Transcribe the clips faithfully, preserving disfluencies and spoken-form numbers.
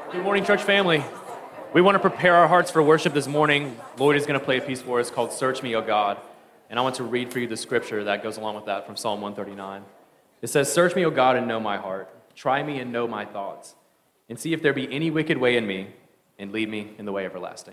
Good morning, church family. We want to prepare our hearts for worship this morning. Lloyd is going to play a piece for us called Search Me, O God. And I want to read for you the scripture that goes along with that from Psalm one thirty-nine. It says, Search me, O God, and know my heart. Try me and know my thoughts. And see if there be any wicked way in me, and lead me in the way everlasting.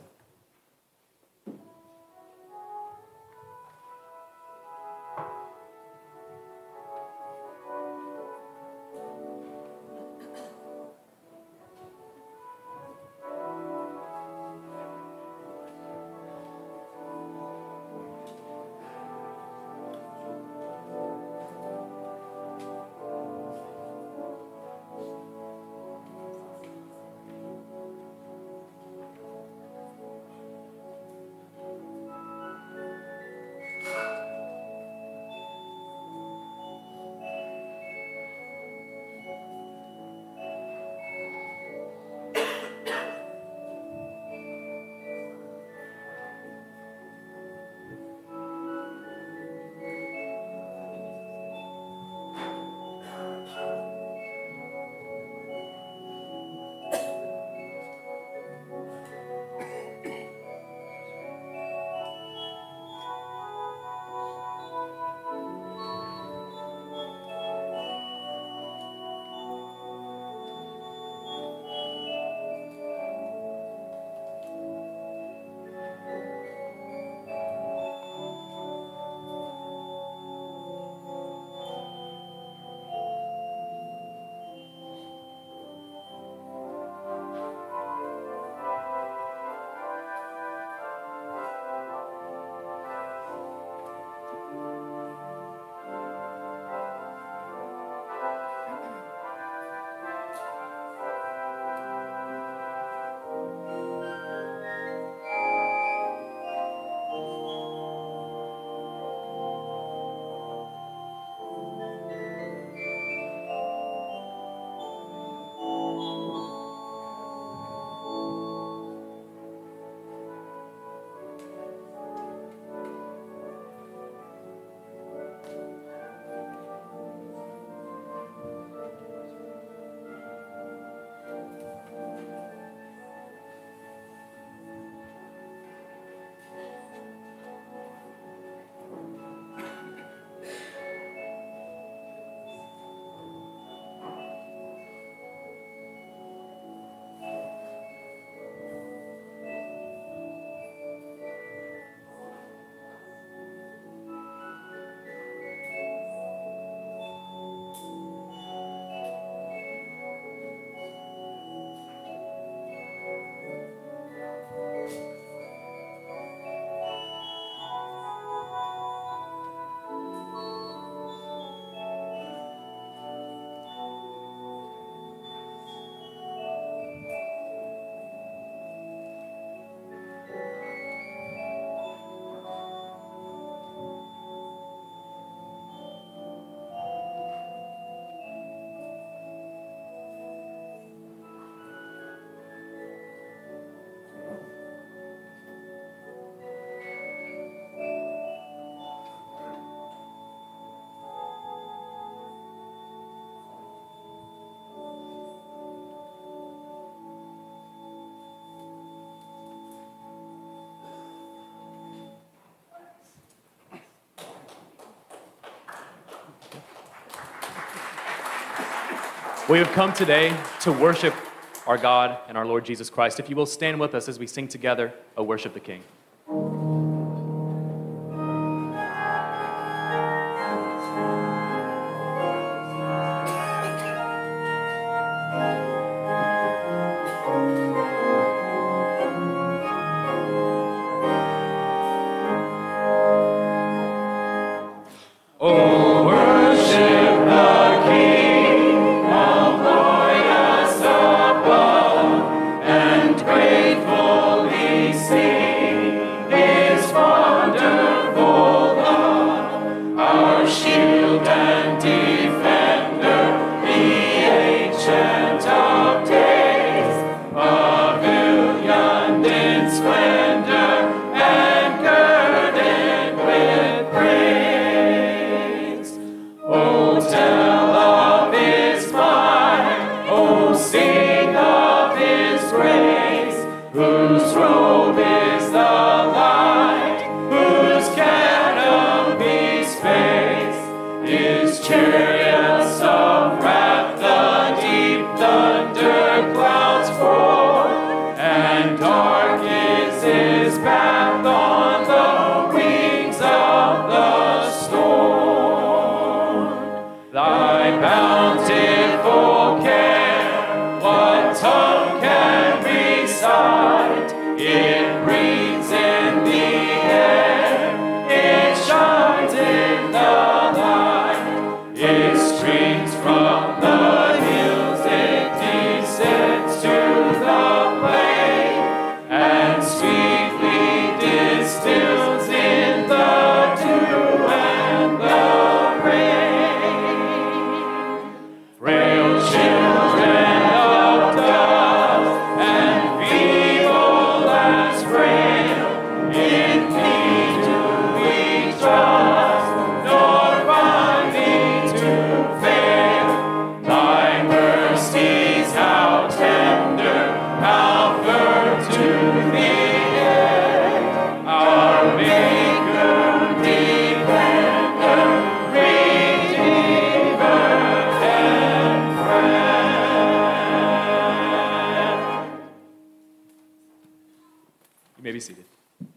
We have come today to worship our God and our Lord Jesus Christ. If you will stand with us as we sing together, O Worship the King. Gratefully sing. may be seated.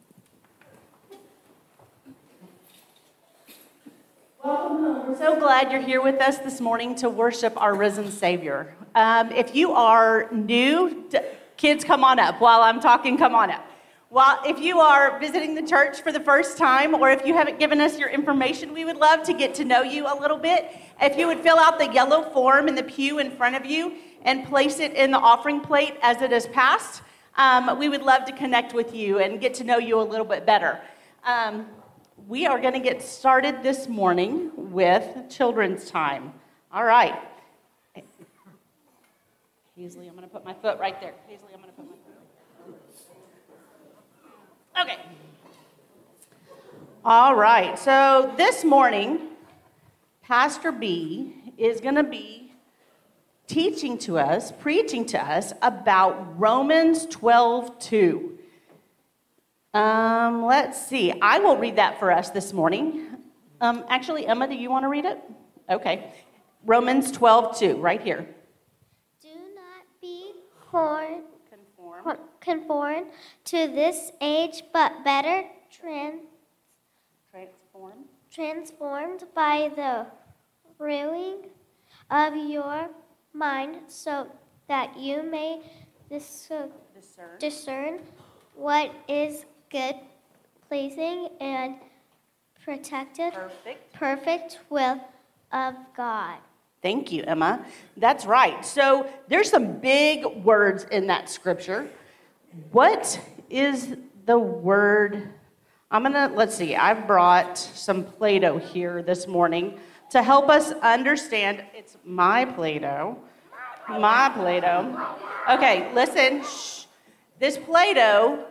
Welcome home. We're so glad you're here with us this morning to worship our risen Savior. Um, if you are new, to, kids, come on up. While I'm talking, come on up. While, if you are visiting the church for the first time, or if you haven't given us your information, we would love to get to know you a little bit. If you would fill out the yellow form in the pew in front of you and place it in the offering plate as it is passed, um, we would love to connect with you and get to know you a little bit better. Um, we are going to get started this morning with children's time. All right. Paisley, I'm going to put my foot right there. Paisley, I'm going to put my foot. Okay. All right. So this morning, Pastor B is going to be teaching to us, preaching to us about Romans twelve two. Um, let's see. I will read that for us this morning. Um, actually, Emma, do you want to read it? Okay. Romans twelve two, right here. Do not be conformed, Conform. conformed to this age, but better trans, Transform. transformed by the renewing of your mind, so that you may dis- Discern. discern what is good, pleasing, and protected, Perfect. perfect will of God. Thank you, Emma. That's right. So there's some big words in that scripture. What is the word? I'm going to, let's see, I've brought some Play-Doh here this morning to help us understand. It's my Play-Doh. My Play-Doh. Okay, listen. Shh. This Play-Doh,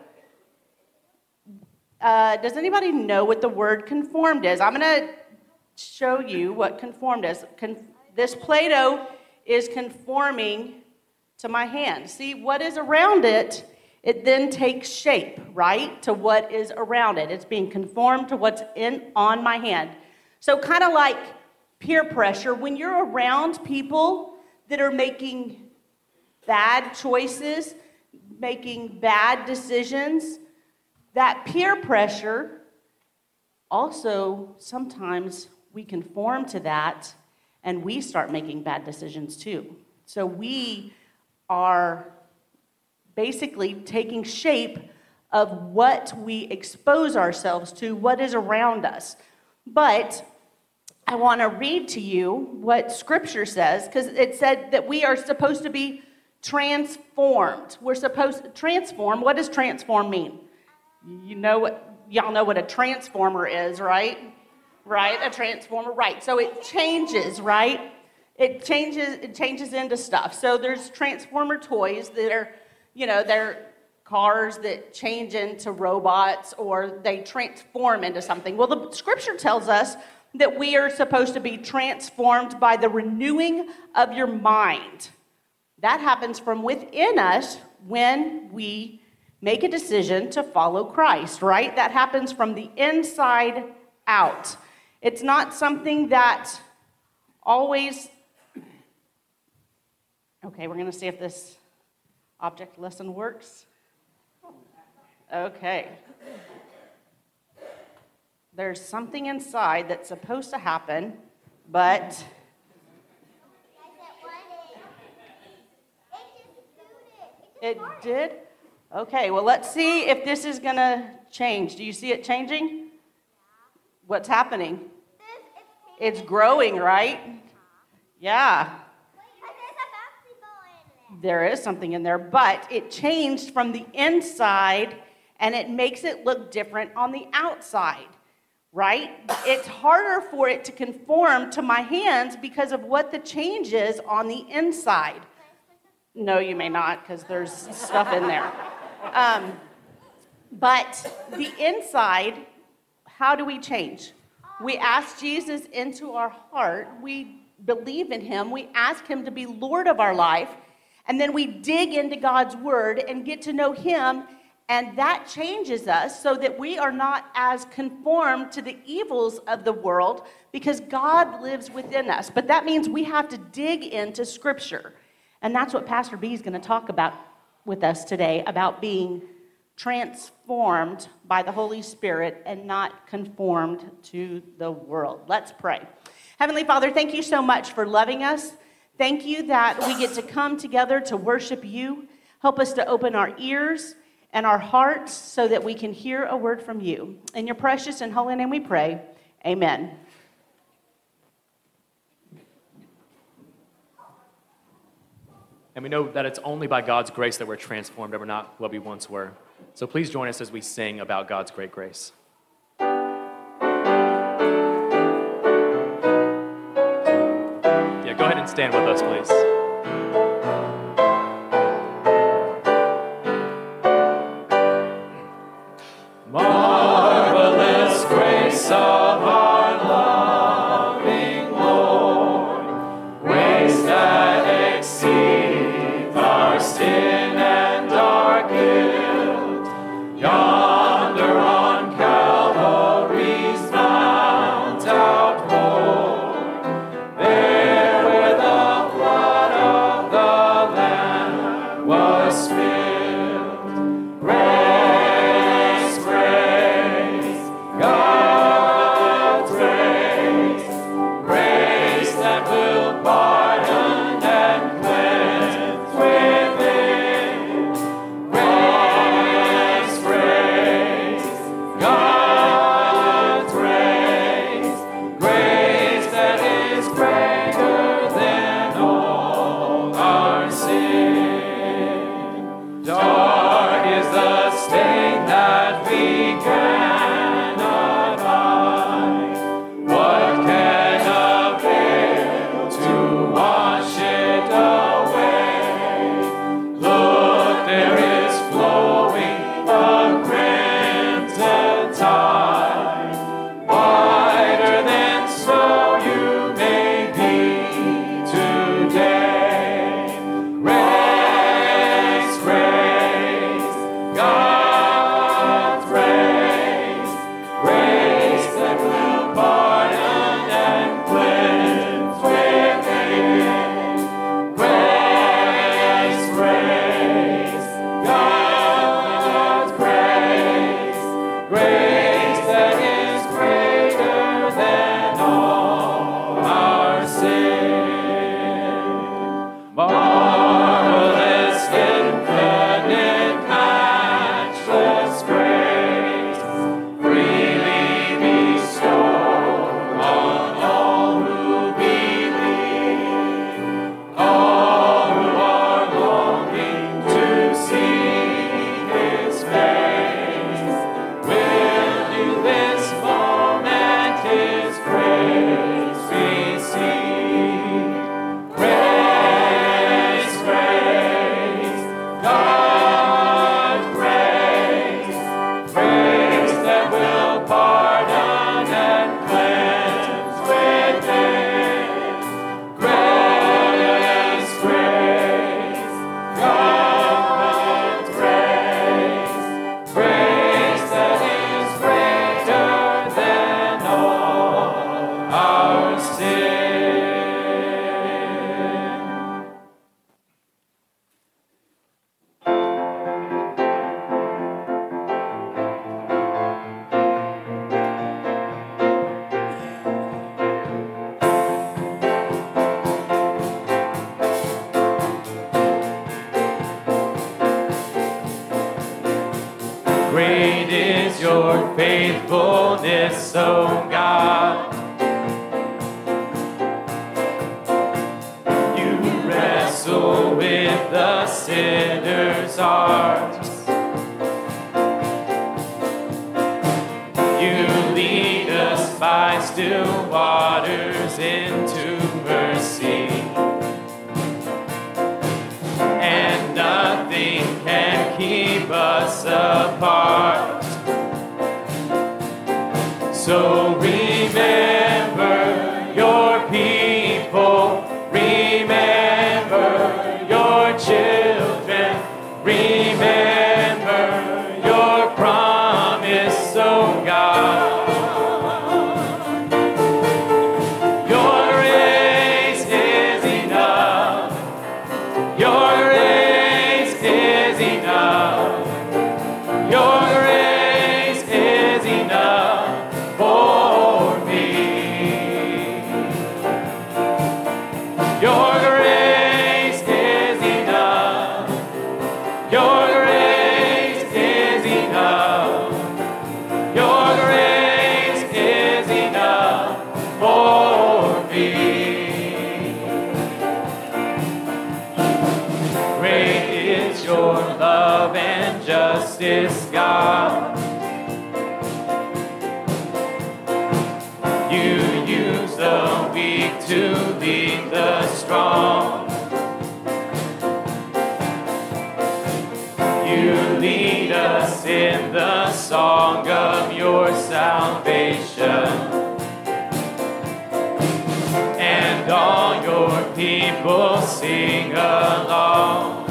uh, does anybody know what the word conformed is? I'm going to show you what conformed is. Con- this Play-Doh is conforming to my hand. See, what is around it, it then takes shape, right, to what is around it. It's being conformed to what's in on my hand. So kind of like peer pressure, when you're around people that are making bad choices, making bad decisions, that peer pressure also sometimes we conform to that and we start making bad decisions too. So we are basically taking shape of what we expose ourselves to, what is around us. But I want to read to you what Scripture says, because it said that we are supposed to be transformed. We're supposed to transform. What does transform mean? You know what, y'all know what a transformer is, right? Right, a transformer, right. So it changes, right? It changes, it changes into stuff. So there's transformer toys that are, you know, they're cars that change into robots or they transform into something. Well, the Scripture tells us that we are supposed to be transformed by the renewing of your mind. That happens from within us when we make a decision to follow Christ, right? That happens from the inside out. It's not something that always... Okay, we're going to see if this object lesson works. Okay. There's something inside that's supposed to happen, but... It did? Okay, well, let's see if this is going to change. Do you see it changing? What's happening? It's growing, right? Yeah. There is something in there, but it changed from the inside, and it makes it look different on the outside, right? It's harder for it to conform to my hands because of what the change is on the inside. No, you may not, because there's stuff in there. Um, but the inside, how do we change? We ask Jesus into our heart. We believe in him. We ask him to be Lord of our life. And then we dig into God's word and get to know him. And that changes us so that we are not as conformed to the evils of the world because God lives within us. But that means we have to dig into Scripture. And that's what Pastor B is going to talk about with us today, about being transformed by the Holy Spirit and not conformed to the world. Let's pray. Heavenly Father, thank you so much for loving us. Thank you that we get to come together to worship you. Help us to open our ears and our hearts so that we can hear a word from you. In your precious and holy name we pray. Amen. And we know that it's only by God's grace that we're transformed, that we're not what we once were. So please join us as we sing about God's great grace. Yeah, go ahead and stand with us, please. Marvelous grace of our loving Lord, grace that exceeds our sin and our guilt. Yonder on Calvary's mount outpoured, there where the blood of the Lamb was spilled. Grace, grace, God's grace, grace that will pardon and cleanse within. Grace, grace, God's grace, grace that is greater than all our sin. Dark is the stain that we cannot hide. What can avail to wash it away? Look, there is flowing a crimson tide, whiter than snow you may be today. Grace, grace, God's grace, grace that will pardon and cleanse within. Grace, grace, God's grace, grace that is greater than all our sin. Marvelous, infinite, matchless grace, freely bestowed on all who believe, all who are longing to see His face, will in this moment His grace receive. Grace, grace, God's grace, grace that will pardon and cleanse within. Grace, grace, God's grace, grace that is greater than all our sin. Great is your faithfulness, O God. You wrestle with the sinner's heart. You lead us by still waters into mercy, and nothing can keep us apart. So remember your people, remember your children, remember your promise, O God. Your grace is enough. Your grace is enough. Your your love and justice, God. You use the weak to lead the strong. You lead us in the song of your salvation. And all your people sing along.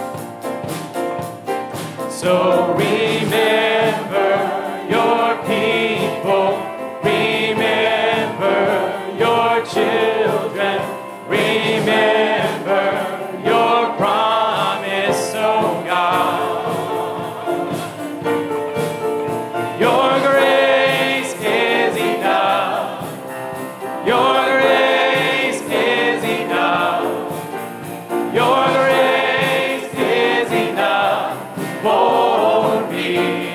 So remember your people, remember your children, remember your promise, oh God. Your grace is enough. Your grace is enough. Your grace is enough for me.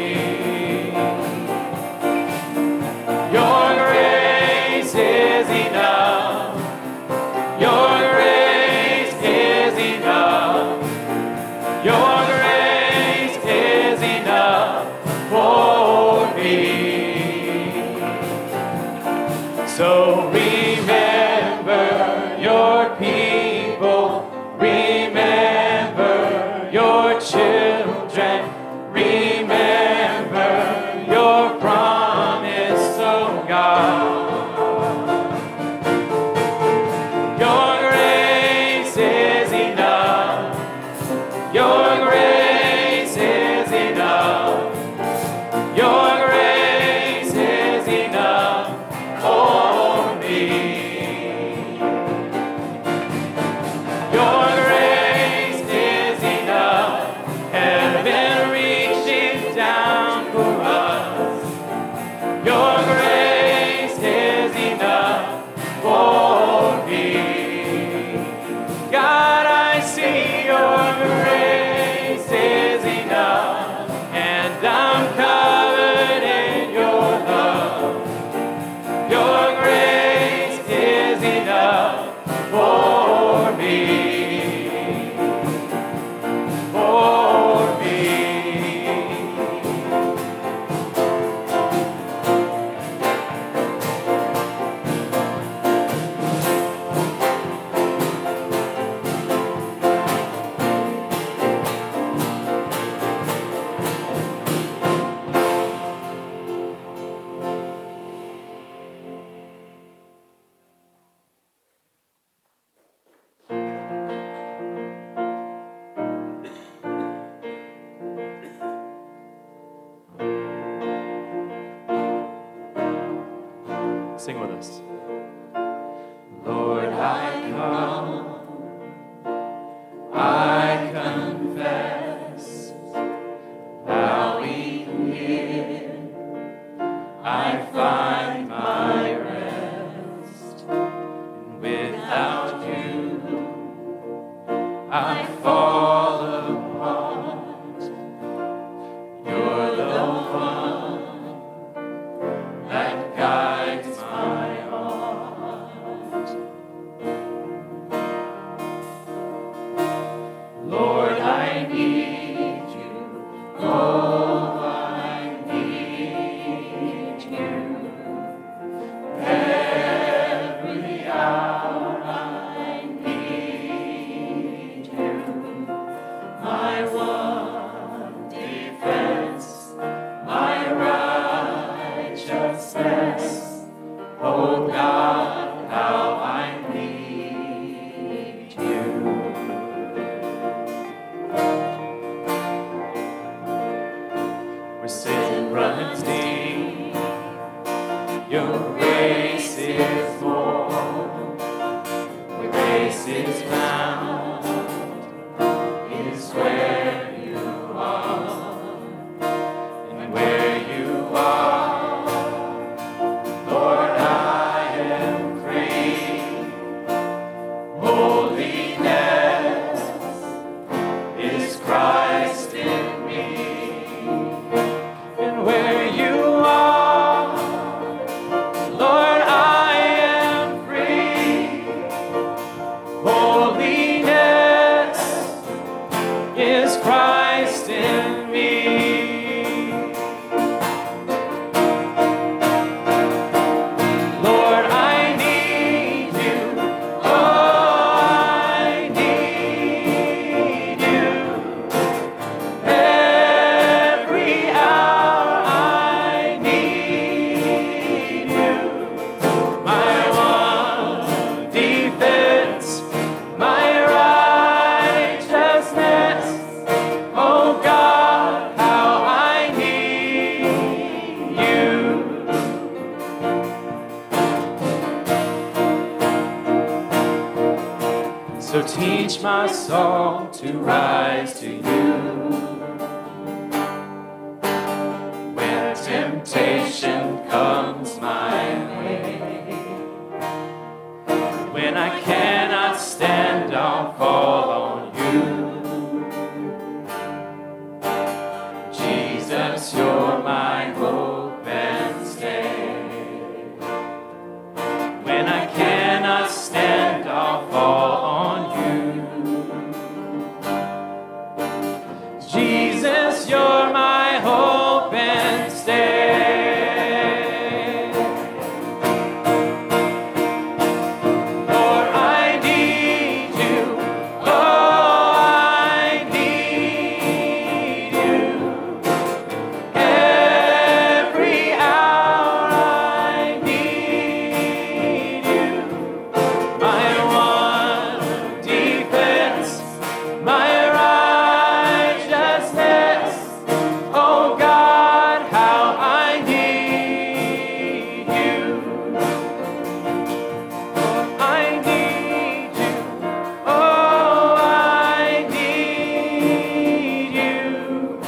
Your grace is enough. Your grace is enough. Your grace is enough for me. So remember your people, remember your children, remember your promise, oh God. Your grace is enough. Your grace is enough. Your grace is enough for me. Your grace is enough. Heaven reaching down for us. Your grace is enough for me. God, I see your grace is enough, and I'm covered in your love. Your grace is enough for me, for me. Sing with us. Lord, I come, I confess, bowing here, I find my rest. And without you, I fall apart. You're the one that guides my heart. Lord, I need you. Oh, I need you. Every hour I need you. My one defense, my righteousness. Oh God, how I need you. Where sin runs deep, your grace is more. Where grace is found is where you are. And where you are, Lord, I am free. Holiness is Christ in me. And where you are, Lord, I am free. Holiness is Jesus Christ in me. Lord, I need you. Oh, I need you. Every hour I need you. My one defense, my righteousness. Oh God, how I need you. So teach my soul to rise to you. When temptation comes my way, when I cannot stand, I'll fall on you. Jesus, you're my hope and stay. When I cannot stand, I'll fall on you. Jesus, you're my hope and stay. Lord, I need you. Oh, I need you. Every hour I need you. My one defense, my righteousness. Oh God, how I need you. I need you. Oh, I need you.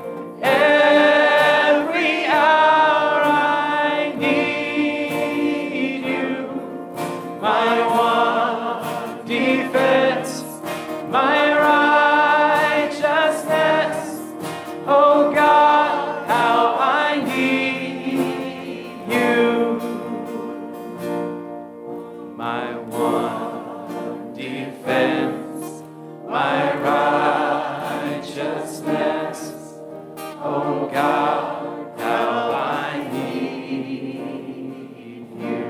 Every hour I need you. My one defense, my righteousness. Oh God, how I need you. My one defense, my righteousness. Oh God, how I need you.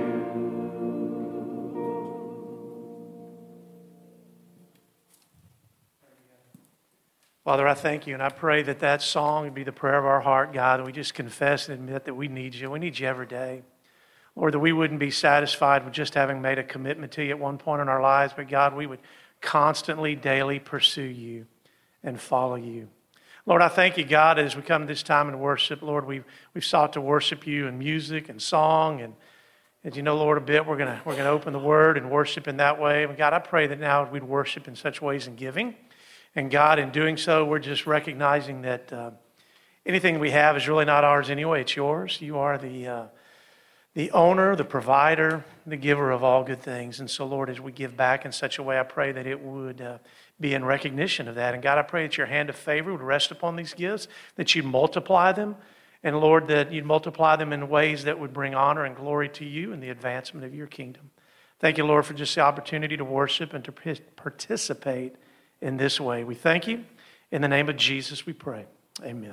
Father, I thank you, and I pray that that song would be the prayer of our heart, God, and we just confess and admit that we need you. We need you every day. Lord, that we wouldn't be satisfied with just having made a commitment to you at one point in our lives, but God, we would constantly, daily pursue you and follow you. Lord, I thank you, God, as we come this time in worship. Lord, we've, we've sought to worship you in music and song, and as you know, Lord, a bit, we're going to we're gonna open the Word and worship in that way. And God, I pray that now we'd worship in such ways in giving. And God, in doing so, we're just recognizing that uh, anything we have is really not ours anyway. It's yours. You are the uh, the owner, the provider, the giver of all good things. And so, Lord, as we give back in such a way, I pray that it would uh, be in recognition of that. And God, I pray that your hand of favor would rest upon these gifts, that you'd multiply them. And Lord, that you'd multiply them in ways that would bring honor and glory to you and the advancement of your kingdom. Thank you, Lord, for just the opportunity to worship and to participate in this way. We thank you. In the name of Jesus, we pray. Amen.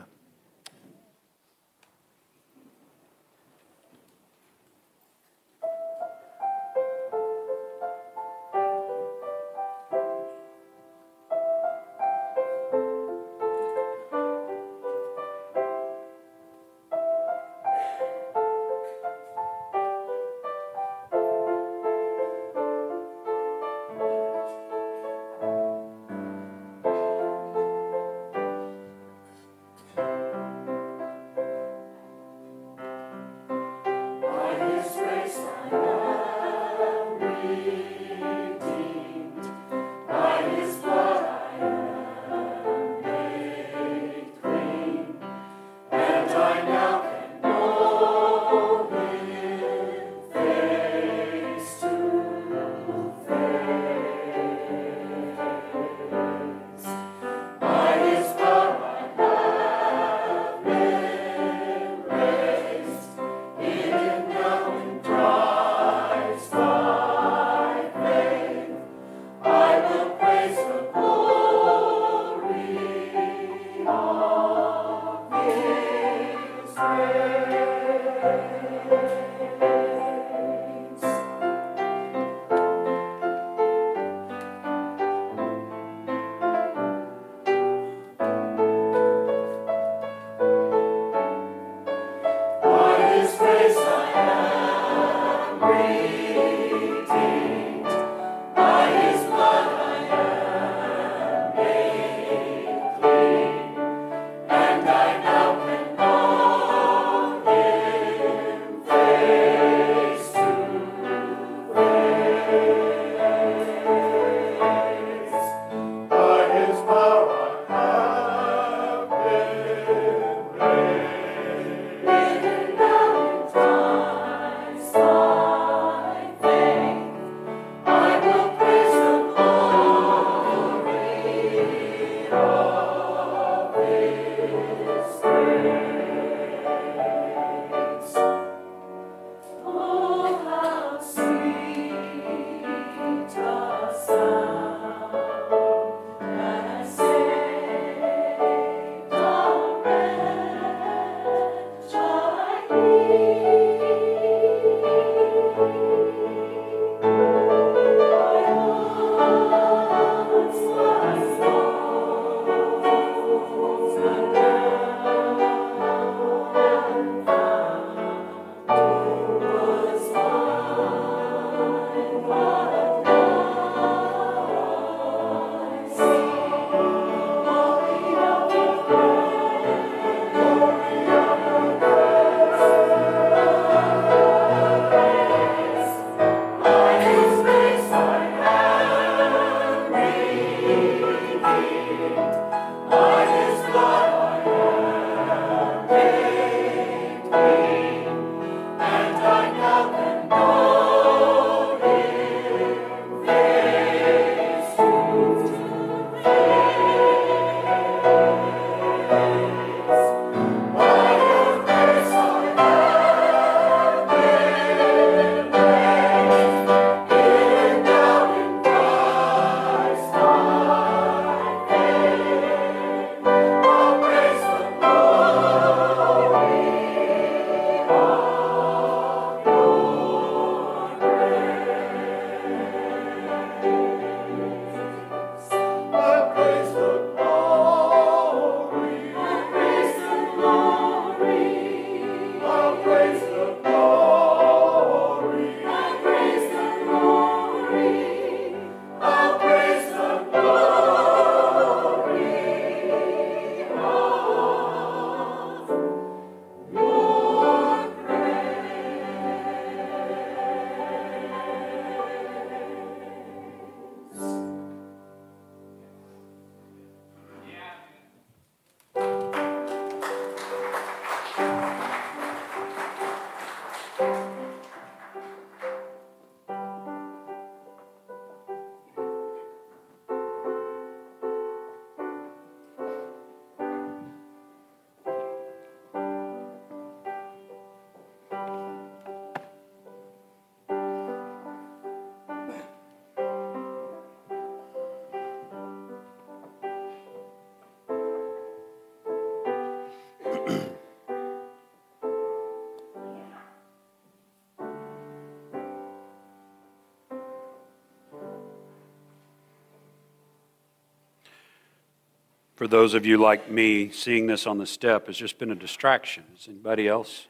For those of you like me, seeing this on the step has just been a distraction. Is anybody else?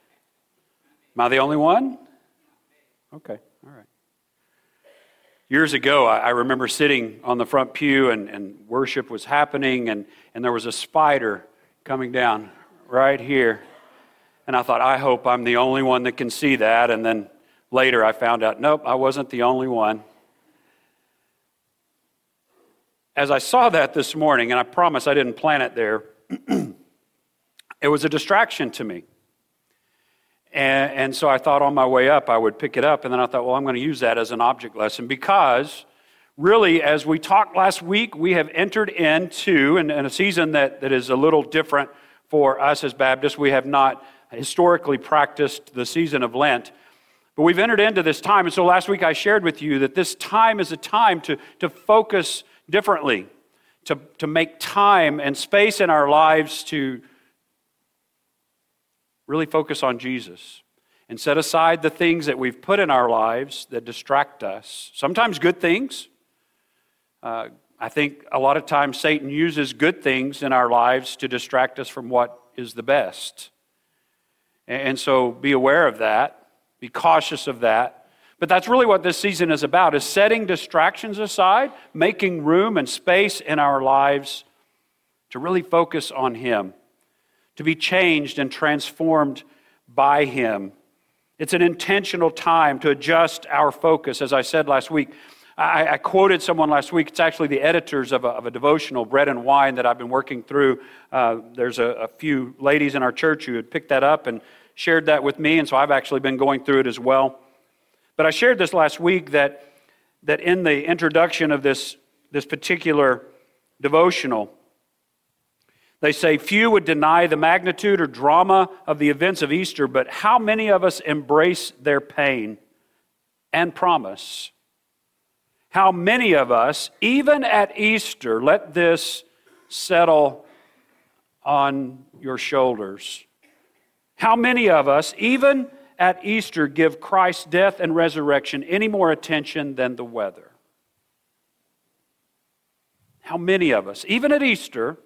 Am I the only one? Okay, all right. Years ago, I, I remember sitting on the front pew and, and worship was happening, and, and there was a spider coming down right here. And I thought, I hope I'm the only one that can see that. And then later I found out, nope, I wasn't the only one. As I saw that this morning, and I promise I didn't plan it there, it was a distraction to me. And, and so I thought on my way up I would pick it up, and then I thought, well, I'm going to use that as an object lesson because really, as we talked last week, we have entered into, in, in a season that, that is a little different for us as Baptists. We have not historically practiced the season of Lent, but we've entered into this time. And so last week I shared with you that this time is a time to, to focus differently, to, to make time and space in our lives to really focus on Jesus and set aside the things that we've put in our lives that distract us. Sometimes good things. Uh, I think a lot of times Satan uses good things in our lives to distract us from what is the best. And so be aware of that. Be cautious of that. But that's really what this season is about, is setting distractions aside, making room and space in our lives to really focus on Him, to be changed and transformed by Him. It's an intentional time to adjust our focus. As I said last week, I, I quoted someone last week. It's actually the editors of a, of a devotional, Bread and Wine, that I've been working through. Uh, there's a, a few ladies in our church who had picked that up and shared that with me, and so I've actually been going through it as well. But I shared this last week that, that in the introduction of this, this particular devotional, They say few would deny the magnitude or drama of the events of Easter, but how many of us embrace their pain and promise? How many of us, even at Easter, let this settle on your shoulders? How many of us, even at Easter, give Christ's death and resurrection any more attention than the weather? How many of us, even at Easter,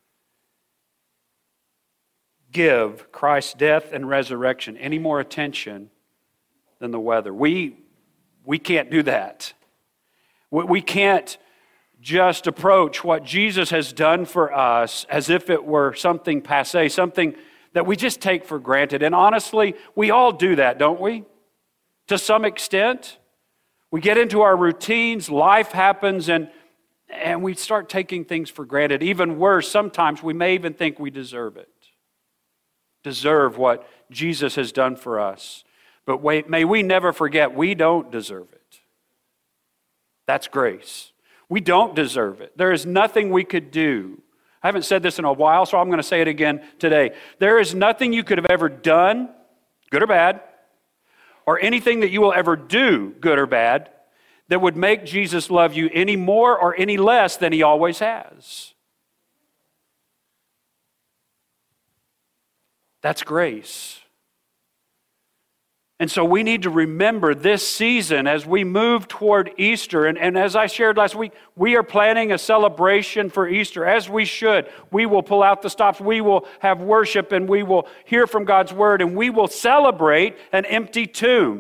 give Christ's death and resurrection any more attention than the weather? We, we can't do that. We, we can't just approach what Jesus has done for us as if it were something passé, something that we just take for granted. And honestly, we all do that, don't we? To some extent. We get into our routines, life happens, and, and we start taking things for granted. Even worse, sometimes we may even think we deserve it. Deserve what Jesus has done for us. But wait, may we never forget, we don't deserve it. That's grace. We don't deserve it. There is nothing we could do. I haven't said this in a while, so I'm going to say it again today. There is nothing you could have ever done, good or bad, or anything that you will ever do, good or bad, that would make Jesus love you any more or any less than he always has. That's grace. And so we need to remember this season as we move toward Easter. And, and as I shared last week, we are planning a celebration for Easter, as we should. We will pull out the stops. We will have worship, and we will hear from God's word, and we will celebrate an empty tomb.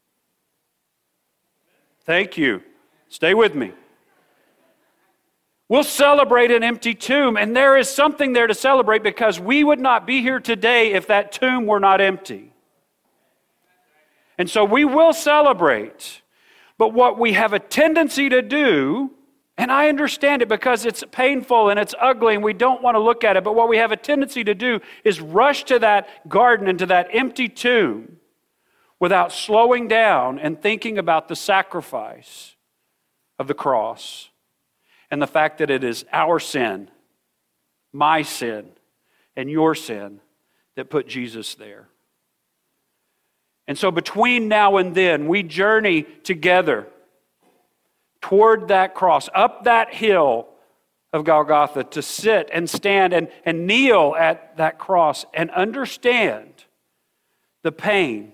Thank you. Stay with me. We'll celebrate an empty tomb, and there is something there to celebrate, because we would not be here today if that tomb were not empty. And so we will celebrate. But what we have a tendency to do, and I understand it because it's painful and it's ugly and we don't want to look at it, but what we have a tendency to do is rush to that garden and to that empty tomb without slowing down and thinking about the sacrifice of the cross and the fact that it is our sin, my sin, and your sin that put Jesus there. And so between now and then, we journey together toward that cross, up that hill of Golgotha, to sit and stand and, and kneel at that cross and understand the pain,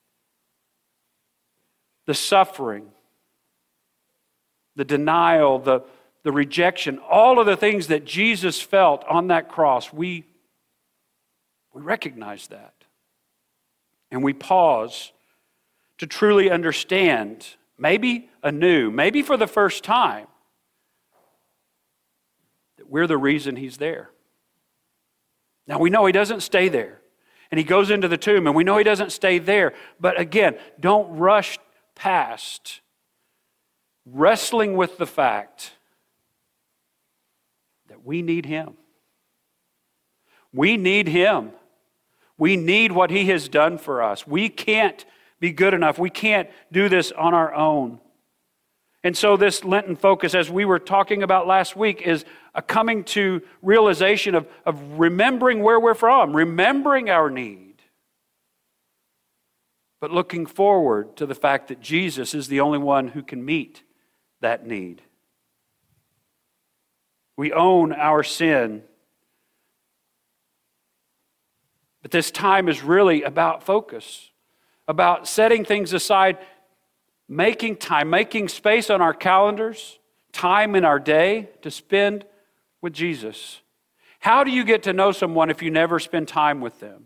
the suffering, the denial, the, the rejection, all of the things that Jesus felt on that cross. We, we recognize that. And we pause to truly understand, maybe anew, maybe for the first time, that we're the reason he's there. Now we know he doesn't stay there. And he goes into the tomb, and we know he doesn't stay there. But again, don't rush past wrestling with the fact that we need him. We need him. We need what he has done for us. We can't be good enough. We can't do this on our own. And so this Lenten focus, as we were talking about last week, is a coming to realization of, of remembering where we're from, remembering our need, but looking forward to the fact that Jesus is the only one who can meet that need. We own our sin. But this time is really about focus, about setting things aside, making time, making space on our calendars, time in our day to spend with Jesus. How do you get to know someone if you never spend time with them?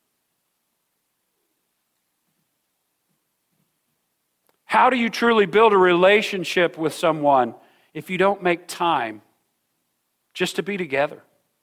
How do you truly build a relationship with someone if you don't make time just to be together?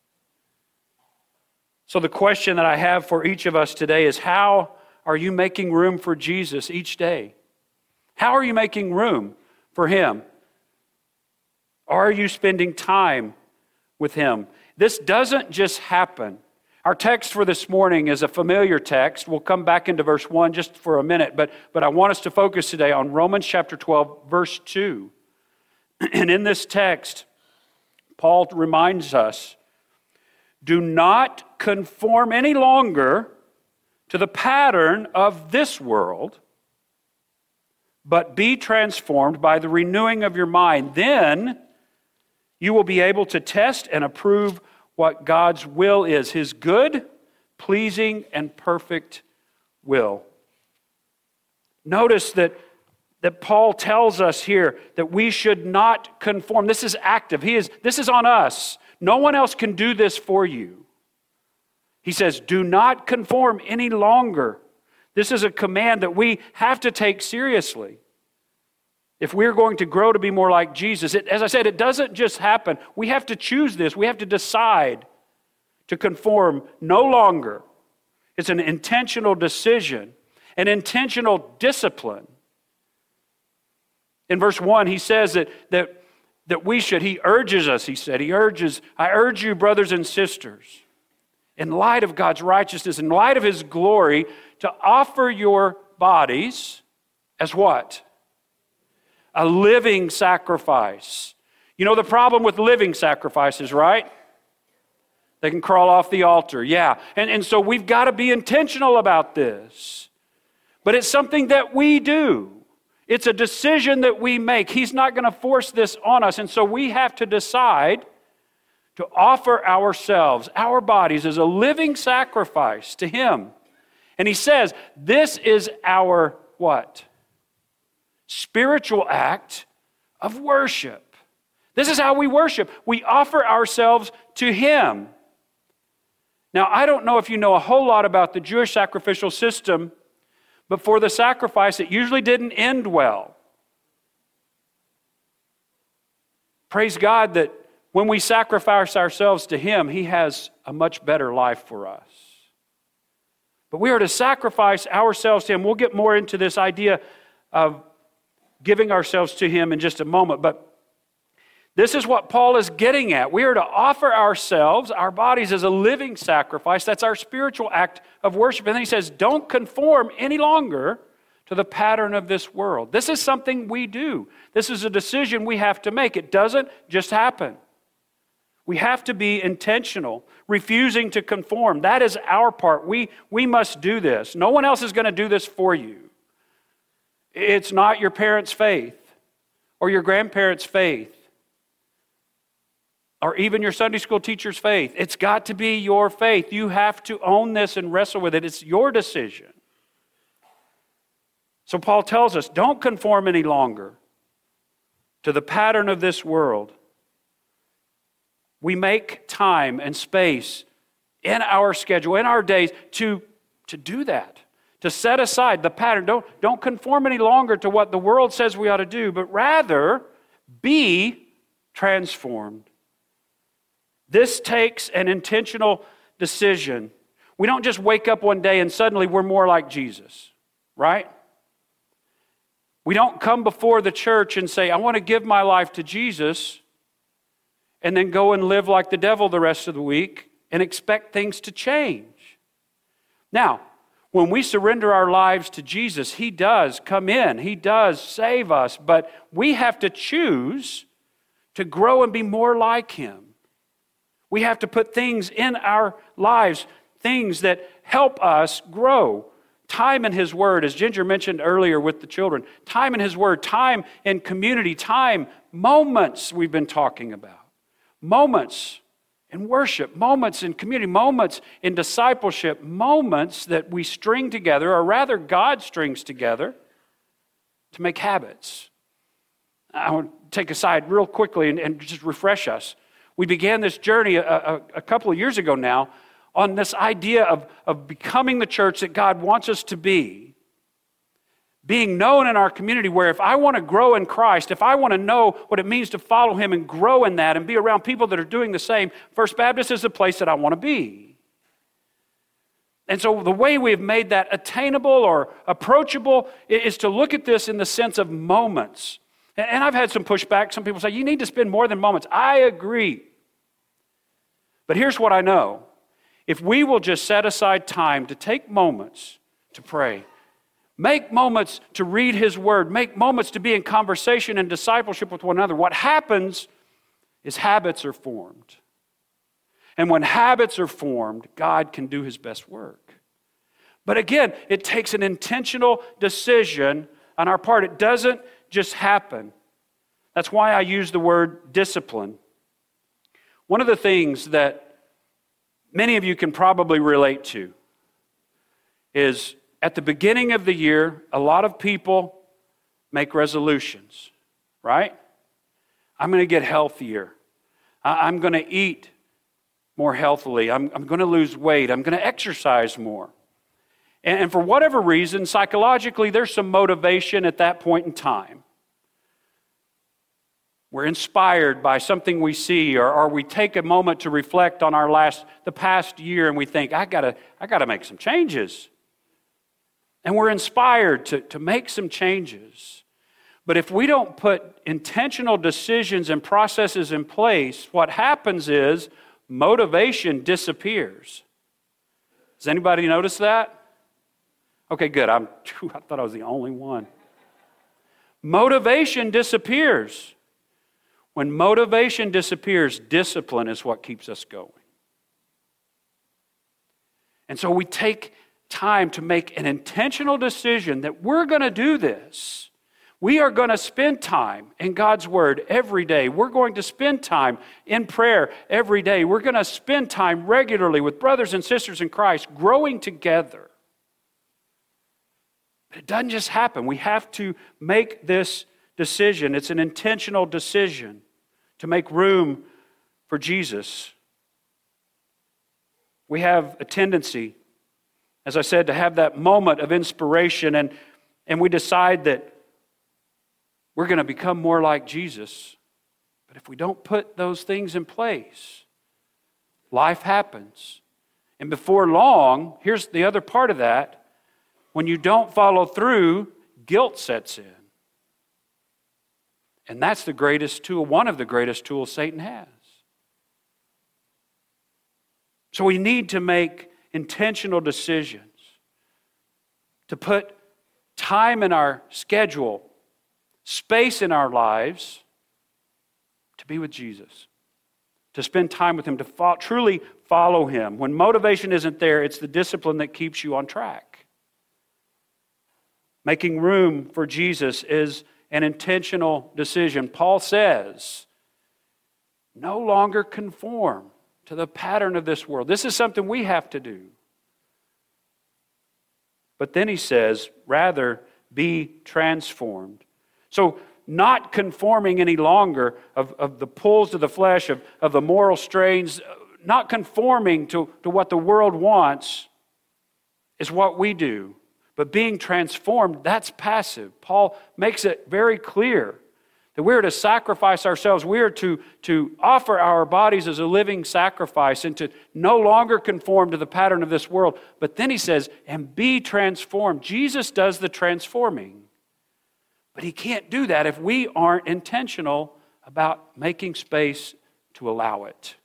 So the question that I have for each of us today is, how are you making room for Jesus each day? How are you making room for him? Are you spending time with him? This doesn't just happen. Our text for this morning is a familiar text. We'll come back into verse one just for a minute, but, but I want us to focus today on Romans chapter twelve, verse two. And in this text, Paul reminds us Do not conform any longer to the pattern of this world, but be transformed by the renewing of your mind. Then you will be able to test and approve what God's will is, His good, pleasing, and perfect will. Notice that, that Paul tells us here that we should not conform. This is active. He is, this is on us. No one else can do this for you. He says, do not conform any longer. This is a command that we have to take seriously. If we're going to grow to be more like Jesus, it, as I said, it doesn't just happen. We have to choose this. We have to decide to conform no longer. It's an intentional decision, an intentional discipline. In verse one, he says that, that, that we should, he urges us, he said, he urges, I urge you, brothers and sisters, in light of God's righteousness, in light of His glory, to offer your bodies as what? A living sacrifice. You know the problem with living sacrifices, right? They can crawl off the altar, yeah. And, and so we've got to be intentional about this. But it's something that we do. It's a decision that we make. He's not going to force this on us. And so we have to decide to offer ourselves, our bodies, as a living sacrifice to Him. And He says, this is our what? Spiritual act of worship. This is how we worship. We offer ourselves to Him. Now, I don't know if you know a whole lot about the Jewish sacrificial system, but for the sacrifice, it usually didn't end well. Praise God that when we sacrifice ourselves to Him, He has a much better life for us. But we are to sacrifice ourselves to Him. We'll get more into this idea of giving ourselves to Him in just a moment. But this is what Paul is getting at. We are to offer ourselves, our bodies, as a living sacrifice. That's our spiritual act of worship. And then he says, don't conform any longer to the pattern of this world. This is something we do. This is a decision we have to make. It doesn't just happen. We have to be intentional, refusing to conform. That is our part. We, we must do this. No one else is going to do this for you. It's not your parents' faith or your grandparents' faith or even your Sunday school teacher's faith. It's got to be your faith. You have to own this and wrestle with it. It's your decision. So Paul tells us, don't conform any longer to the pattern of this world. We make time and space in our schedule, in our days, to, to do that, to set aside the pattern. Don't, don't conform any longer to what the world says we ought to do, but rather be transformed. This takes an intentional decision. We don't just wake up one day and suddenly we're more like Jesus, right? We don't come before the church and say, I want to give my life to Jesus, and then go and live like the devil the rest of the week and expect things to change. Now, when we surrender our lives to Jesus, He does come in. He does save us. But we have to choose to grow and be more like Him. We have to put things in our lives, things that help us grow. Time in His Word, as Ginger mentioned earlier with the children. Time in His Word, time in community, time, moments we've been talking about. Moments in worship, moments in community, moments in discipleship, moments that we string together, or rather God strings together to make habits. I want to take a side real quickly and, and just refresh us. We began this journey a, a, a couple of years ago now on this idea of, of becoming the church that God wants us to be. Being known in our community, where if I want to grow in Christ, if I want to know what it means to follow Him and grow in that and be around people that are doing the same, First Baptist is the place that I want to be. And so the way we have made that attainable or approachable is to look at this in the sense of moments. And I've had some pushback. Some people say, you need to spend more than moments. I agree. But here's what I know. If we will just set aside time to take moments to pray, make moments to read His Word, make moments to be in conversation and discipleship with one another, what happens is habits are formed. And when habits are formed, God can do his best work. But again, it takes an intentional decision on our part. It doesn't just happen. That's why I use the word discipline. One of the things that many of you can probably relate to is at the beginning of the year, a lot of people make resolutions, right? I'm going to get healthier. I'm going to eat more healthily. I'm, I'm going to lose weight. I'm going to exercise more. And, and for whatever reason, psychologically, there's some motivation at that point in time. We're inspired by something we see, or, or we take a moment to reflect on our last, the past year, and we think, I gotta, I gotta make some changes. And we're inspired to, to make some changes. But if we don't put intentional decisions and processes in place, what happens is motivation disappears. Does anybody notice that? Okay, good. I'm, I thought I was the only one. Motivation disappears. When motivation disappears, discipline is what keeps us going. And so we take time to make an intentional decision that we're going to do this. We are going to spend time in God's Word every day. We're going to spend time in prayer every day. We're going to spend time regularly with brothers and sisters in Christ, growing together. But it doesn't just happen. We have to make this decision. It's an intentional decision to make room for Jesus. We have a tendency, as I said, to have that moment of inspiration, and, and we decide that we're going to become more like Jesus. But if we don't put those things in place, life happens. And before long, here's the other part of that, when you don't follow through, guilt sets in. And that's the greatest tool, one of the greatest tools Satan has. So we need to make intentional decisions, to put time in our schedule, space in our lives to be with Jesus, to spend time with Him, to fo- truly follow Him. When motivation isn't there, it's the discipline that keeps you on track. Making room for Jesus is an intentional decision. Paul says, no longer conform to the pattern of this world. This is something we have to do. But then he says, rather be transformed. So not conforming any longer of, of the pulls of the flesh, of, of the moral strains, not conforming to, to what the world wants is what we do. But being transformed, that's passive. Paul makes it very clear that we are to sacrifice ourselves. We are to, to offer our bodies as a living sacrifice and to no longer conform to the pattern of this world. But then he says, and be transformed. Jesus does the transforming. But He can't do that if we aren't intentional about making space to allow it.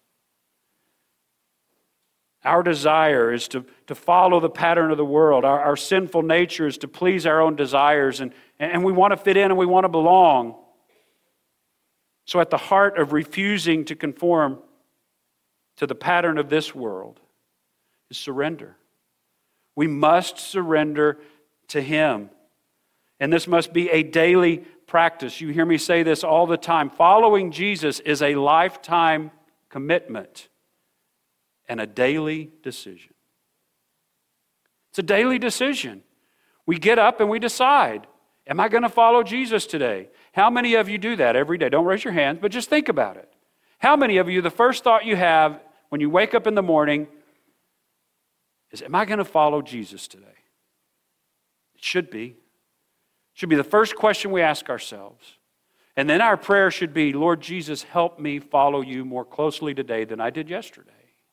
Our desire is to, to follow the pattern of the world. Our, our sinful nature is to please our own desires, and, and we want to fit in and we want to belong. So at the heart of refusing to conform to the pattern of this world is surrender. We must surrender to Him. And this must be a daily practice. You hear me say this all the time. Following Jesus is a lifetime commitment and a daily decision. It's a daily decision. We get up and we decide, am I going to follow Jesus today? How many of you do that every day? Don't raise your hands, but just think about it. How many of you, the first thought you have when you wake up in the morning is, am I going to follow Jesus today? It should be. Should be the first question we ask ourselves. And then our prayer should be, Lord Jesus, help me follow you more closely today than I did yesterday.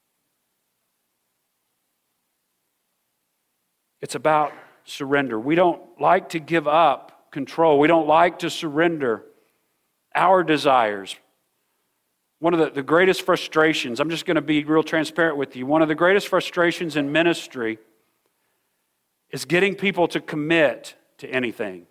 It's about surrender. We don't like to give up control. We don't like to surrender our desires. One of the, the greatest frustrations, I'm just going to be real transparent with you, one of the greatest frustrations in ministry is getting people to commit to anything.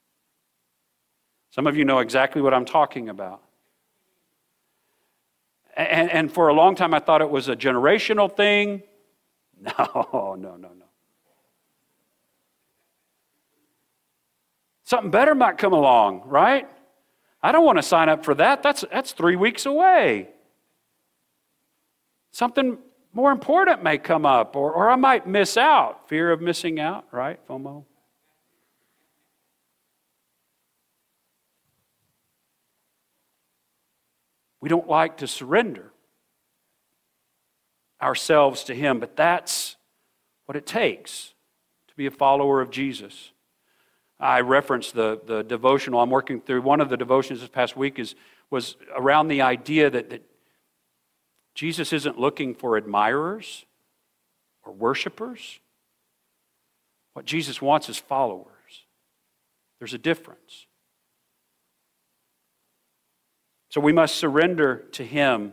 Some of you know exactly what I'm talking about. And, and for a long time, I thought it was a generational thing. No, no, no, no. Something better might come along, right? I don't want to sign up for that. That's, that's three weeks away. Something more important may come up, or, or I might miss out. Fear of missing out, right? FOMO. We don't like to surrender ourselves to Him, but that's what it takes to be a follower of Jesus. I referenced the, the devotional I'm working through. One of the devotions this past week is, was around the idea that, that Jesus isn't looking for admirers or worshipers. What Jesus wants is followers. There's a difference. So we must surrender to Him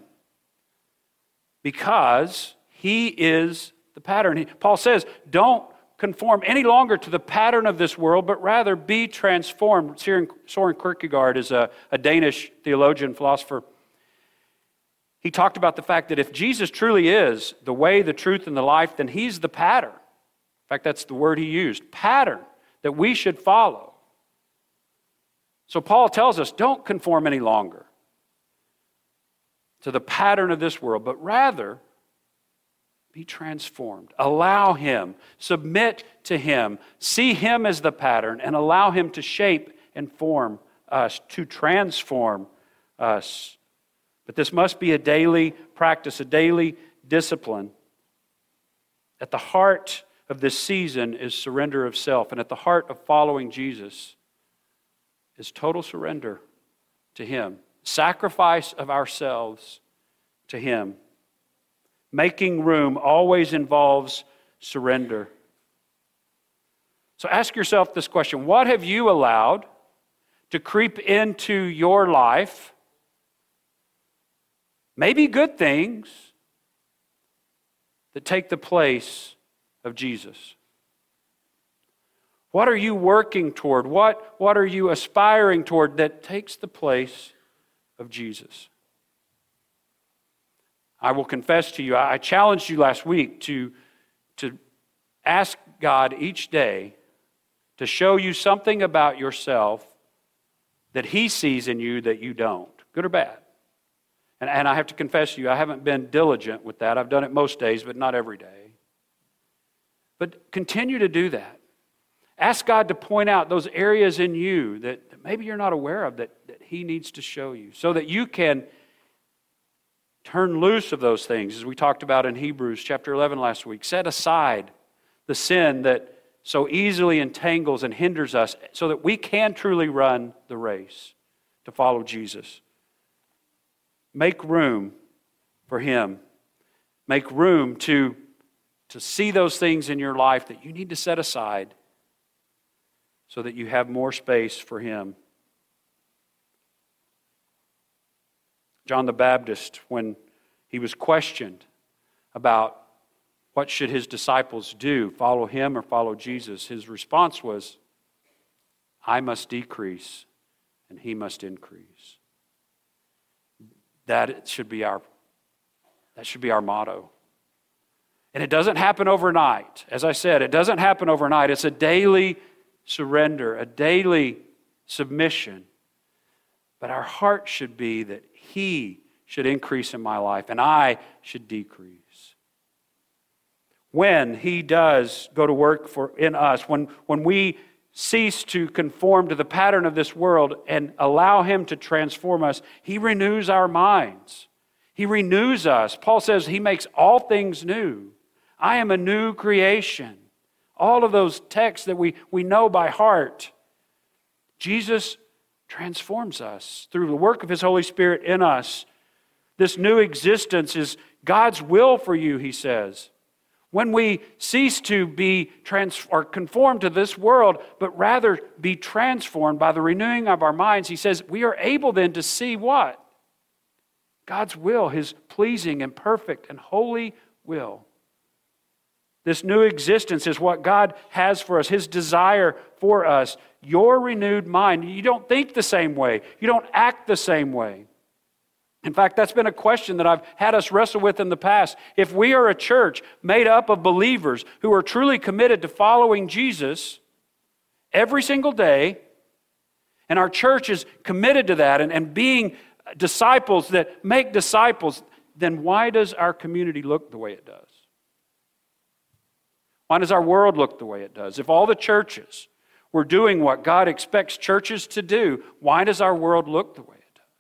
because He is the pattern. He, Paul says, don't conform any longer to the pattern of this world, but rather be transformed. Søren, Søren Kierkegaard is a, a Danish theologian, philosopher. He talked about the fact that if Jesus truly is the way, the truth, and the life, then He's the pattern. In fact, that's the word he used, pattern, that we should follow. So Paul tells us, don't conform any longer to the pattern of this world, but rather be transformed. Allow Him, submit to Him, see Him as the pattern, and allow Him to shape and form us, to transform us. But this must be a daily practice, a daily discipline. At the heart of this season is surrender of self, and at the heart of following Jesus is total surrender to Him. Sacrifice of ourselves to Him. Making room always involves surrender. So ask yourself this question: what have you allowed to creep into your life? Maybe good things that take the place of Jesus. What are you working toward? What, what are you aspiring toward that takes the place of Jesus? I will confess to you, I challenged you last week to, to ask God each day to show you something about yourself that He sees in you that you don't, good or bad. And, and I have to confess to you, I haven't been diligent with that. I've done it most days, but not every day. But continue to do that. Ask God to point out those areas in you that, that maybe you're not aware of that, that He needs to show you so that you can turn loose of those things, as we talked about in Hebrews chapter eleven last week. Set aside the sin that so easily entangles and hinders us so that we can truly run the race to follow Jesus. Make room for Him. Make room to, to see those things in your life that you need to set aside so that you have more space for Him. John the Baptist, when he was questioned about what should his disciples do, follow him or follow Jesus, his response was, I must decrease and He must increase. That should be our, that should be our motto. And it doesn't happen overnight. As I said, it doesn't happen overnight. It's a daily surrender, a daily submission. But our heart should be that He should increase in my life and I should decrease. When He does go to work for in us, when, when we cease to conform to the pattern of this world and allow Him to transform us, He renews our minds. He renews us. Paul says He makes all things new. I am a new creation. All of those texts that we, we know by heart. Jesus transforms us through the work of His Holy Spirit in us. This new existence is God's will for you, he says. When we cease to be trans- or conformed to this world, but rather be transformed by the renewing of our minds, he says, we are able then to see what? God's will, His pleasing and perfect and holy will. This new existence is what God has for us, His desire for us. Your renewed mind, you don't think the same way. You don't act the same way. In fact, that's been a question that I've had us wrestle with in the past. If we are a church made up of believers who are truly committed to following Jesus every single day, and our church is committed to that and, and being disciples that make disciples, then why does our community look the way it does? Why does our world look the way it does? If all the churches were doing what God expects churches to do, why does our world look the way it does?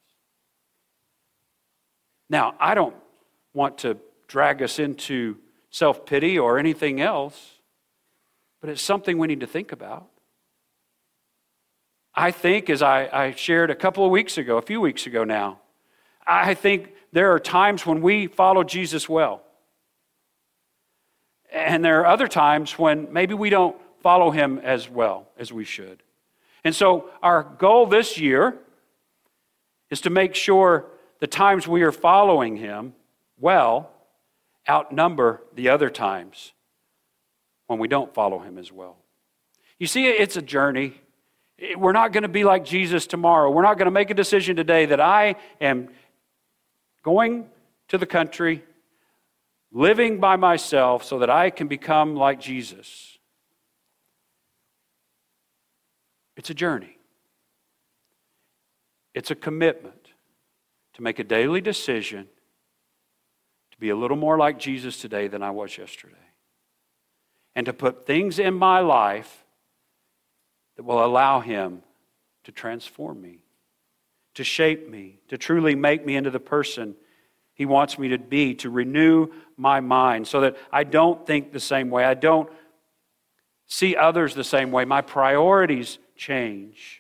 Now, I don't want to drag us into self-pity or anything else, but it's something we need to think about. I think, as I, I shared a couple of weeks ago, a few weeks ago now, I think there are times when we follow Jesus well. And there are other times when maybe we don't follow him as well as we should. And so our goal this year is to make sure the times we are following him well outnumber the other times when we don't follow him as well. You see, it's a journey. We're not going to be like Jesus tomorrow. We're not going to make a decision today that I am going to the country, living by myself so that I can become like Jesus. It's a journey. It's a commitment to make a daily decision to be a little more like Jesus today than I was yesterday. And to put things in my life that will allow him to transform me, to shape me, to truly make me into the person he wants me to be, to renew my mind so that I don't think the same way. I don't see others the same way. My priorities change.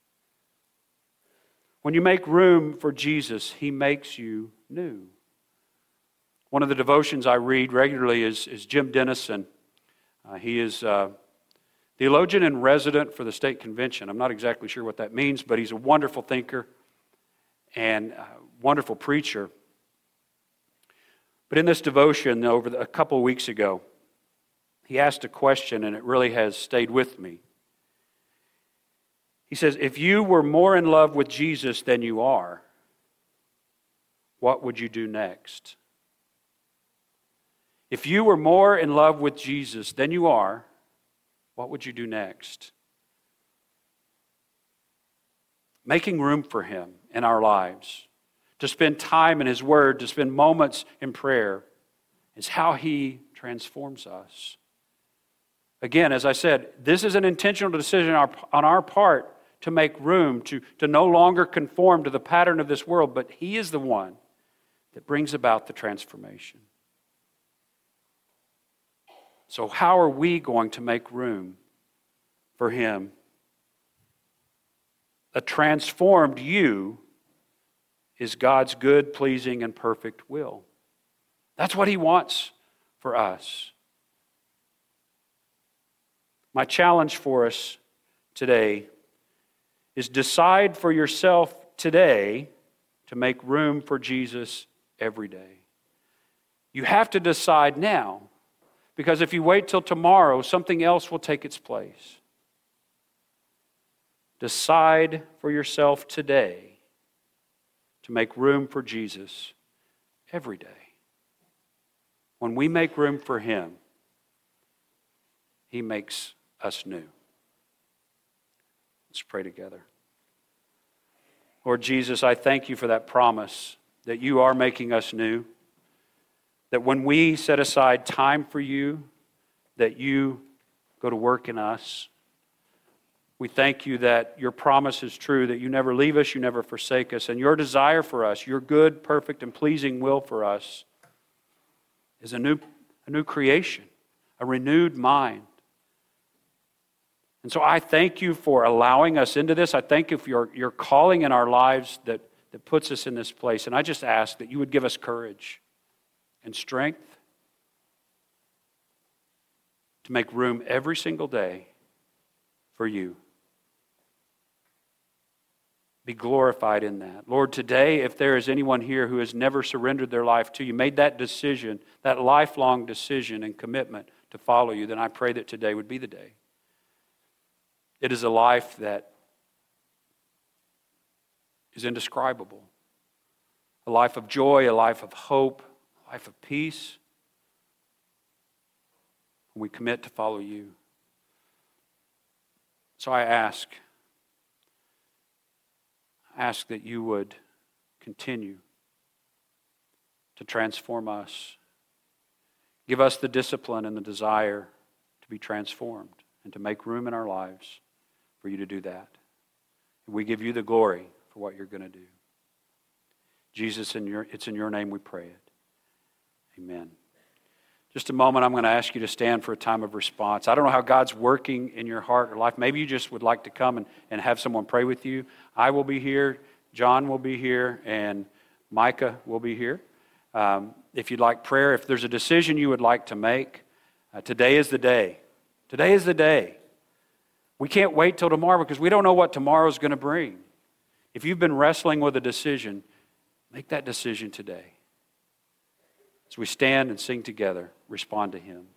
When you make room for Jesus, he makes you new. One of the devotions I read regularly is, is Jim Denison. Uh, he is a theologian and resident for the state convention. I'm not exactly sure what that means, but he's a wonderful thinker and a wonderful preacher. But in this devotion, over the, a couple of weeks ago, he asked a question, and it really has stayed with me. He says, if you were more in love with Jesus than you are, what would you do next? If you were more in love with Jesus than you are, what would you do next? Making room for him in our lives, to spend time in his word, to spend moments in prayer, is how he transforms us. Again, as I said, this is an intentional decision on our, on our part to make room, to, to no longer conform to the pattern of this world, but he is the one that brings about the transformation. So how are we going to make room for him? A transformed you is God's good, pleasing, and perfect will. That's what he wants for us. My challenge for us today is decide for yourself today to make room for Jesus every day. You have to decide now, because if you wait till tomorrow, something else will take its place. Decide for yourself today to make room for Jesus every day. When we make room for him, he makes us new. Let's pray together. Lord Jesus, I thank you for that promise that you are making us new, that when we set aside time for you, that you go to work in us. We thank you that your promise is true, that you never leave us, you never forsake us, and your desire for us, your good, perfect, and pleasing will for us is a new, a new creation, a renewed mind. And so I thank you for allowing us into this. I thank you for your, your calling in our lives that, that puts us in this place. And I just ask that you would give us courage and strength to make room every single day for you. Be glorified in that. Lord, today, if there is anyone here who has never surrendered their life to you, made that decision, that lifelong decision and commitment to follow you, then I pray that today would be the day. It is a life that is indescribable, a life of joy, a life of hope, a life of peace. We commit to follow you. So I ask, I ask that you would continue to transform us. Give us the discipline and the desire to be transformed and to make room in our lives for you to do that. And we give you the glory for what you're going to do. Jesus, in your, it's in your name we pray it. Amen. Just a moment, I'm going to ask you to stand for a time of response. I don't know how God's working in your heart or life. Maybe you just would like to come and, and have someone pray with you. I will be here, John will be here, and Micah will be here. Um, if you'd like prayer, if there's a decision you would like to make, uh, today is the day. Today is the day. We can't wait till tomorrow because we don't know what tomorrow is going to bring. If you've been wrestling with a decision, make that decision today. As we stand and sing together, respond to Him.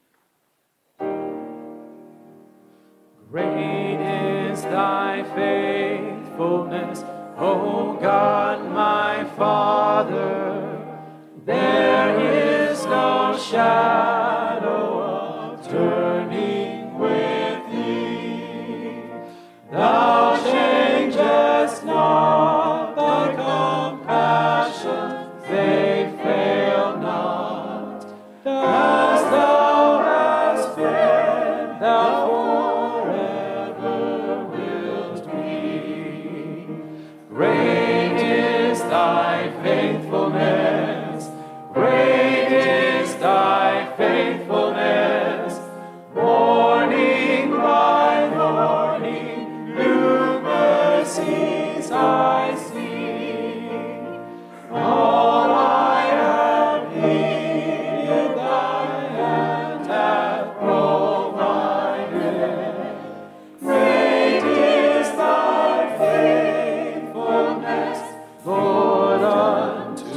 Great is thy faithfulness, O God my Father. There is no shadow of turning with thee. Thou changest not, thy compassions, they fail not. As thou hast been, thou forever wilt be. Great is thy faithfulness, great is thy faithfulness. Morning by morning, new mercies I see. All I have needed, thy hand hath provided. Great is thy faithfulness, Lord, unto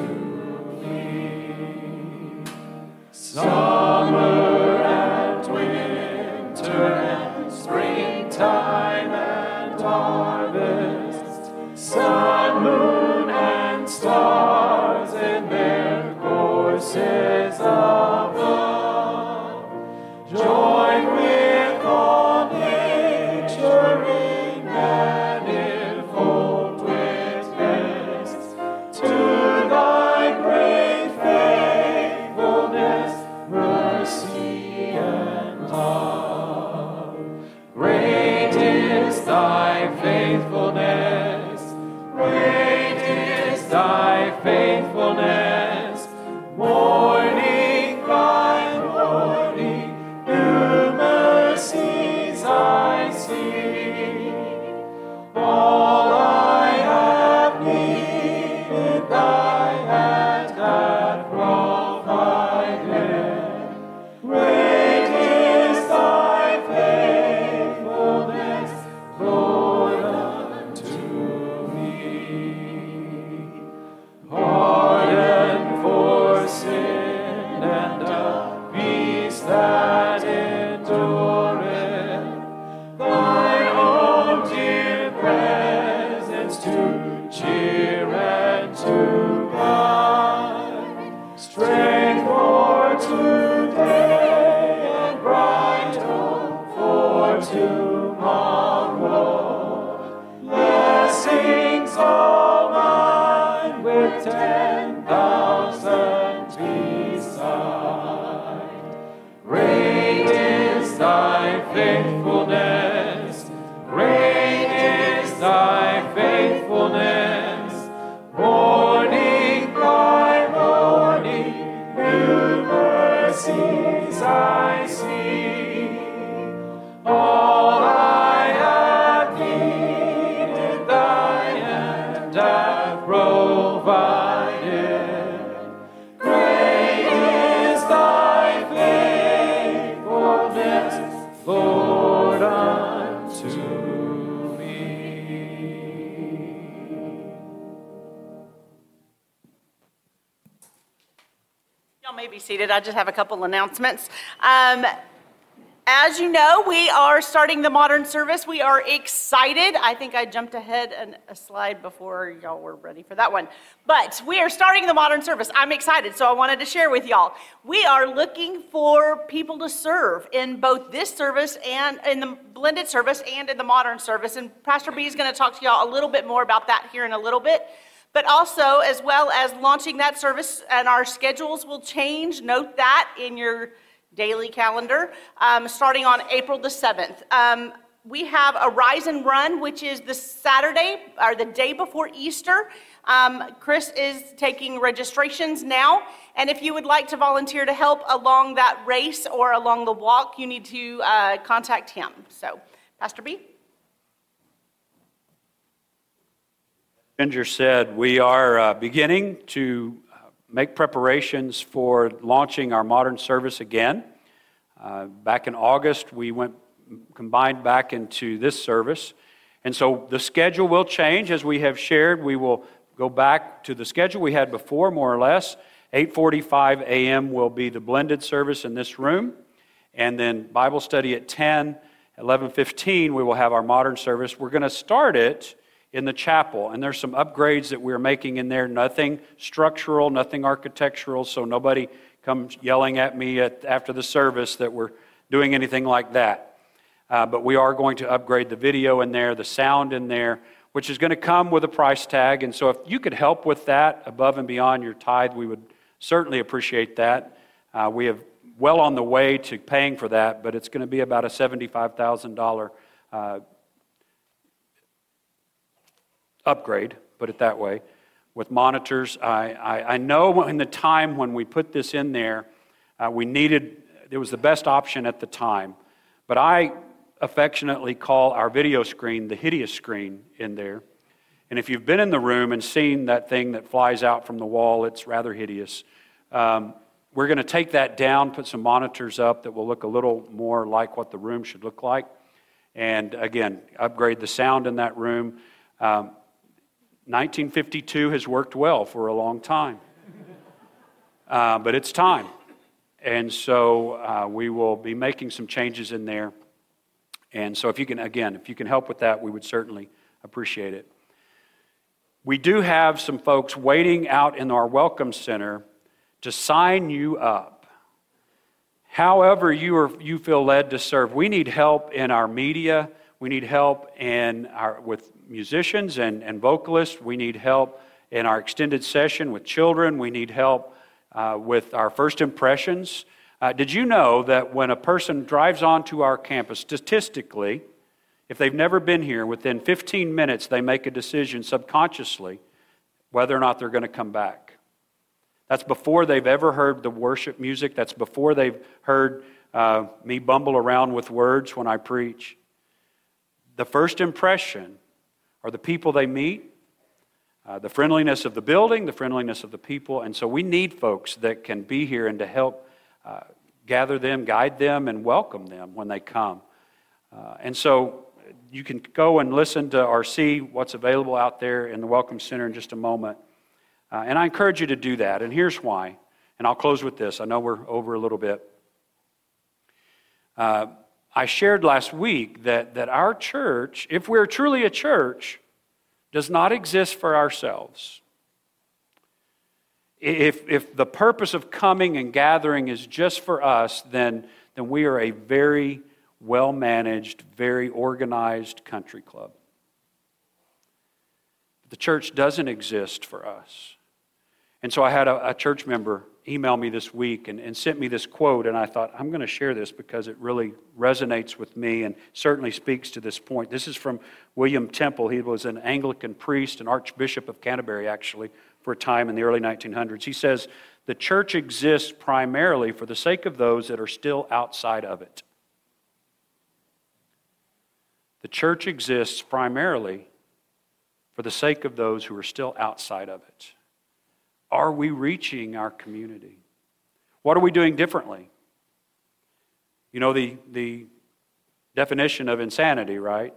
me. Summer and winter and springtime and harvest, sun, moon, and stars in their courses above, join with all nature in manifold witness to thy great faithfulness, mercy, and love. Great is thy faithfulness, great is thy faithfulness. Morning by morning, new mercies I see. All I have needed, thy hand hath provided. Great is thy faithfulness, Lord, unto me. Pardon for sin and a peace that endureth. Thine own dear presence to cheer and to guide. Strength for today and bright hope for tomorrow. Blessings all mine with ten thousand beside. Great is thy faithfulness, great is thy faithfulness. Morning by morning, new mercies I see. All I have needed, thy hand hath provided. Great is thy faithfulness, Lord, unto me. Y'all may be seated. I just have a couple announcements. Um, As you know, we are starting the modern service. We are excited. I think I jumped ahead an, a slide before y'all were ready for that one. But we are starting the modern service. I'm excited, so I wanted to share with y'all. We are looking for people to serve in both this service and in the blended service and in the modern service. And Pastor B is going to talk to y'all a little bit more about that here in a little bit. But also, as well as launching that service, and our schedules will change. Note that in your daily calendar, um, starting on April the seventh. Um, we have a Rise and Run, which is the Saturday, or the day before Easter. Um, Chris is taking registrations now, and if you would like to volunteer to help along that race or along the walk, you need to uh, contact him. So, Pastor B? Ginger said, we are uh, beginning to make preparations for launching our modern service again. Uh, back in August, we went combined back into this service. And so the schedule will change. As we have shared, we will go back to the schedule we had before, more or less. eight forty-five a.m. will be the blended service in this room. And then Bible study at ten, eleven fifteen, we will have our modern service. We're going to start it in the chapel, and there's some upgrades that we're making in there. Nothing structural, nothing architectural, so nobody comes yelling at me at, after the service that we're doing anything like that. Uh, but we are going to upgrade the video in there, the sound in there, which is going to come with a price tag. And so if you could help with that above and beyond your tithe, we would certainly appreciate that. Uh, we have well on the way to paying for that, but it's going to be about a seventy-five thousand dollars uh, upgrade, put it that way, with monitors. I, I, I know in the time when we put this in there, uh, we needed, it was the best option at the time, but I affectionately call our video screen the hideous screen in there. And if you've been in the room and seen that thing that flies out from the wall, it's rather hideous. Um, we're going to take that down, put some monitors up that will look a little more like what the room should look like. And again, upgrade the sound in that room. Um, nineteen fifty-two has worked well for a long time, uh, but it's time. And so uh, we will be making some changes in there. And so if you can, again, if you can help with that, we would certainly appreciate it. We do have some folks waiting out in our Welcome Center to sign you up. However you are, you feel led to serve. We need help in our media. We need help in our with musicians and, and vocalists. We need help in our extended session with children. We need help uh, with our first impressions. Uh, did you know that when a person drives onto our campus, statistically, if they've never been here, within fifteen minutes they make a decision subconsciously whether or not they're going to come back? That's before they've ever heard the worship music. That's before they've heard uh, me bumble around with words when I preach. The first impression are the people they meet, uh, the friendliness of the building, the friendliness of the people. And so we need folks that can be here and to help uh, gather them, guide them, and welcome them when they come. Uh, and so you can go and listen to or see what's available out there in the Welcome Center in just a moment. Uh, and I encourage you to do that. And here's why. And I'll close with this. I know we're over a little bit. Uh, I shared last week that, that our church, if we're truly a church, does not exist for ourselves. If, if the purpose of coming and gathering is just for us, then, then we are a very well-managed, very organized country club. The church doesn't exist for us. And so I had a, a church member email me this week and, and sent me this quote, and I thought, I'm going to share this because it really resonates with me and certainly speaks to this point. This is from William Temple. He was an Anglican priest and Archbishop of Canterbury, actually, for a time in the early nineteen hundreds. He says, the church exists primarily for the sake of those that are still outside of it. The church exists primarily for the sake of those who are still outside of it. Are we reaching our community? What are we doing differently? You know the, the definition of insanity, right?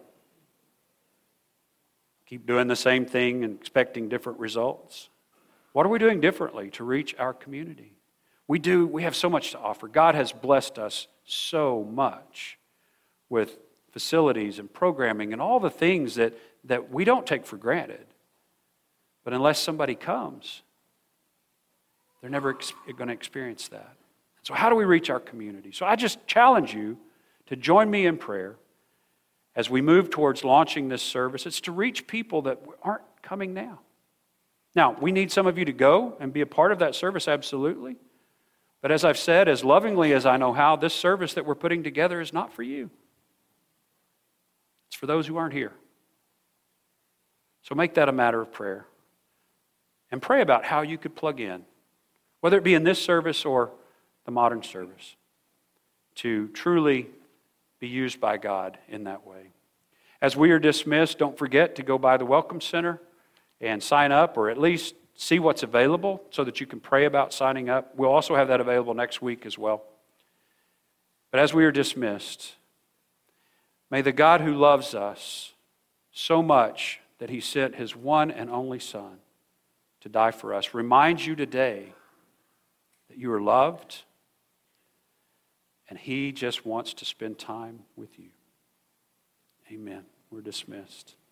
Keep doing the same thing and expecting different results. What are we doing differently to reach our community? We do, we have so much to offer. God has blessed us so much with facilities and programming and all the things that, that we don't take for granted. But unless somebody comes, they're never ex- going to experience that. So how do we reach our community? So I just challenge you to join me in prayer as we move towards launching this service. It's to reach people that aren't coming now. Now, we need some of you to go and be a part of that service, absolutely. But as I've said, as lovingly as I know how, this service that we're putting together is not for you. It's for those who aren't here. So make that a matter of prayer. And pray about how you could plug in, whether it be in this service or the modern service, to truly be used by God in that way. As we are dismissed, don't forget to go by the Welcome Center and sign up, or at least see what's available so that you can pray about signing up. We'll also have that available next week as well. But as we are dismissed, may the God who loves us so much that he sent his one and only Son to die for us remind you today that you are loved, and he just wants to spend time with you. Amen. We're dismissed.